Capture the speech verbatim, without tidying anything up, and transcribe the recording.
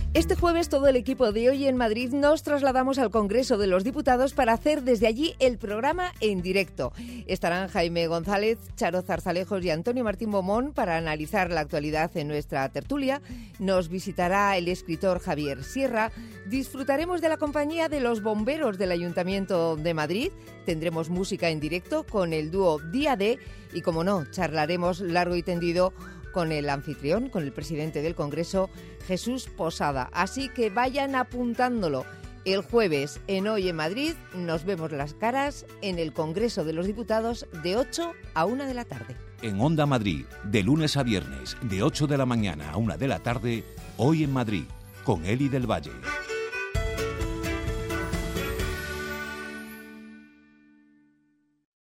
Este jueves todo el equipo de Hoy en Madrid nos trasladamos al Congreso de los Diputados para hacer desde allí el programa en directo. Estarán Jaime González, Charo Zarzalejos y Antonio Martín Beaumont para analizar la actualidad en nuestra tertulia. Nos visitará el escritor Javier Sierra. Disfrutaremos de la compañía de los bomberos del Ayuntamiento de Madrid. Tendremos música en directo con el dúo Día D y, como no, charlaremos largo y tendido con el anfitrión, con el presidente del Congreso, Jesús Posada. Así que vayan apuntándolo. El jueves en Hoy en Madrid nos vemos las caras en el Congreso de los Diputados de ocho a una de la tarde. En Onda Madrid, de lunes a viernes, de ocho de la mañana a una de la tarde, Hoy en Madrid, con Eli del Valle.